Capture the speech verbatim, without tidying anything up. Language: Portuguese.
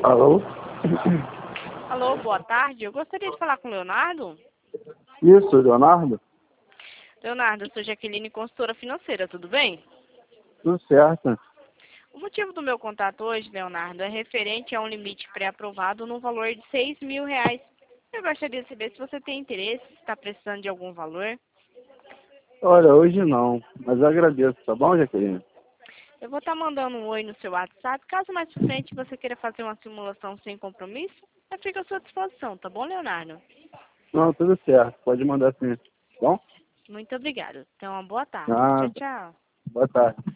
Alô? Alô, boa tarde. Eu gostaria de falar com o Leonardo. Isso, Leonardo? Leonardo, eu sou Jaqueline, consultora financeira, tudo bem? Tudo certo. O motivo do meu contato hoje, Leonardo, é referente a um limite pré-aprovado no valor de seis mil reais. Eu gostaria de saber se você tem interesse, se está precisando de algum valor. Olha, hoje não, mas eu agradeço, tá bom, Jaqueline? Eu vou estar mandando um oi no seu WhatsApp. Caso mais pra frente você queira fazer uma simulação sem compromisso, eu fico à sua disposição, tá bom, Leonardo? Não, tudo certo, pode mandar sim, tá bom? Muito obrigada. Então, uma boa tarde. Tchau, Ah, tchau. boa tarde.